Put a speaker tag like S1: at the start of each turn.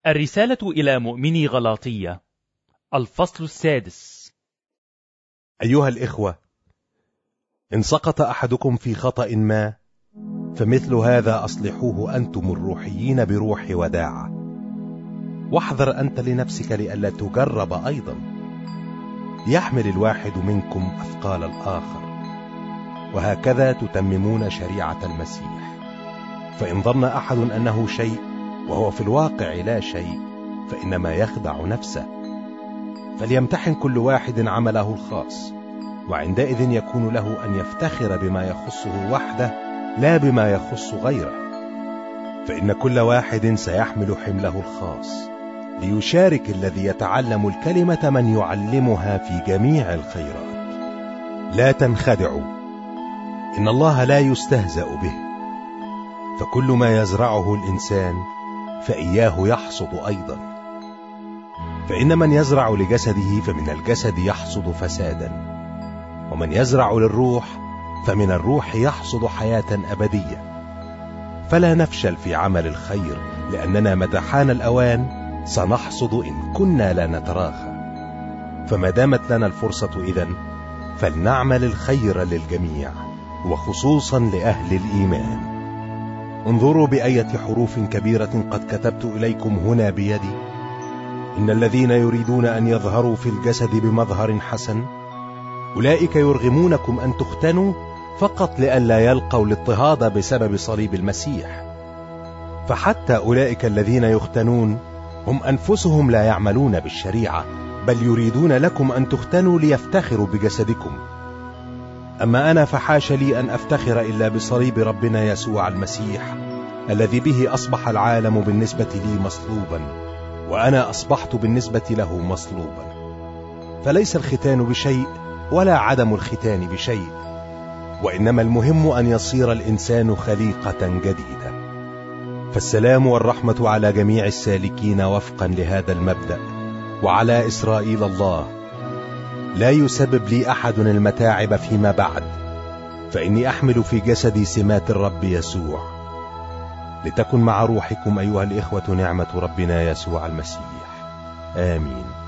S1: الرسالة إلى مؤمني غلاطية، الفصل 6.
S2: أيها الإخوة، إن سقط أحدكم في خطأ ما فمثل هذا أصلحوه أنتم الروحيين بروح وداعة، واحذر أنت لنفسك لئلا تجرب أيضا. يحمل الواحد منكم أثقال الآخر، وهكذا تتممون شريعة المسيح. فإن ظن أحد أنه شيء وهو في الواقع لا شيء فإنما يخدع نفسه. فليمتحن كل واحد عمله الخاص، وعندئذ يكون له أن يفتخر بما يخصه وحده لا بما يخص غيره. فإن كل واحد سيحمل حمله الخاص، ليشارك الذي يتعلم الكلمة من يعلمها في جميع الخيرات. لا تنخدعوا، إن الله لا يستهزأ به، فكل ما يزرعه الإنسان فإياه يحصد أيضا. فإن من يزرع لجسده فمن الجسد يحصد فسادا، ومن يزرع للروح فمن الروح يحصد حياة أبدية. فلا نفشل في عمل الخير، لأننا متى حان الأوان سنحصد إن كنا لا نتراخى. فما دامت لنا الفرصة إذن فلنعمل الخير للجميع، وخصوصا لأهل الإيمان. انظروا بأية حروف كبيرة قد كتبت إليكم هنا بيدي. إن الذين يريدون أن يظهروا في الجسد بمظهر حسن أولئك يرغمونكم أن تختنوا فقط لئلا يلقوا الاضطهاد بسبب صليب المسيح. فحتى أولئك الذين يختنون هم أنفسهم لا يعملون بالشريعة، بل يريدون لكم أن تختنوا ليفتخروا بجسدكم. أما أنا فحاش لي أن أفتخر إلا بصليب ربنا يسوع المسيح، الذي به أصبح العالم بالنسبة لي مصلوبا، وأنا أصبحت بالنسبة له مصلوبا. فليس الختان بشيء ولا عدم الختان بشيء، وإنما المهم أن يصير الإنسان خليقة جديدة. فالسلام والرحمة على جميع السالكين وفقا لهذا المبدأ، وعلى إسرائيل الله. لا يسبب لي أحد المتاعب فيما بعد، فإني أحمل في جسدي سمات الرب يسوع. لتكن مع روحكم أيها الإخوة نعمة ربنا يسوع المسيح. آمين.